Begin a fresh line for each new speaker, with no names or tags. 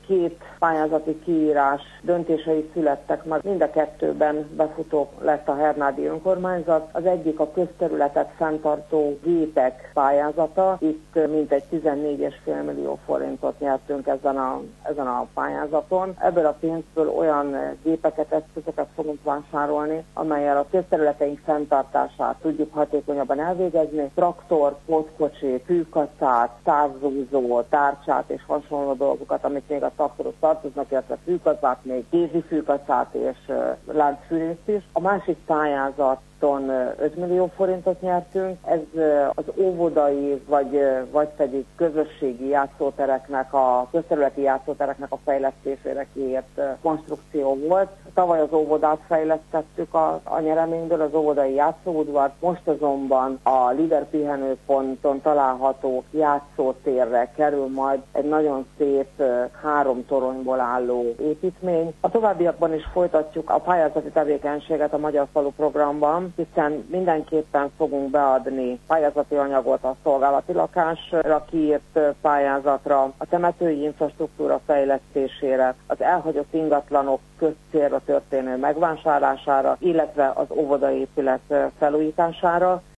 két pályázati kiírás döntései születtek, már mind a kettőben befutó lett a Hernádi önkormányzat. Az egyik a közterületet fenntartó gépek pályázata. Itt mintegy 14,5 millió forintot nyertünk ezen a pályázaton. Ebből a pénzből olyan gépeket, eszközöket fogunk vásárolni, amellyel a közterületeink fenntartását tudjuk hatékonyabban elvégezni. Traktor, pótkocsi, fűkacát, távzúzó, tárcsát és hasonló dolgokat, amit még a traktorhoz tartoznak, illetve fűkacát, még kézi fűkacát és láncfűrészt is. A másik pályázaton 5 millió forintot nyertünk. Ez az óvodai vagy pedig közösségi játszótereknek, a közterületi játszótereknek a fejlesztésére kiírt konstrukció volt. Tavaly az óvodát fejlesztettük a nyereményből, az óvodai játszóudvart, most azonban a Lider pihenőponton található játszótérre kerül majd egy nagyon szép 3 toronyból álló építmény. A továbbiakban is folytatjuk a pályázati tevékenységet a Magyar Falu programban, hiszen mindenképpen fogunk beadni pályázati anyagot a szolgálati lakásra kiírt pályázatra, a temetői infrastruktúra fejlesztésére, az elhagyott ingatlanok közcélra történő megvásárlására, illetve az óvodaépület felújítására.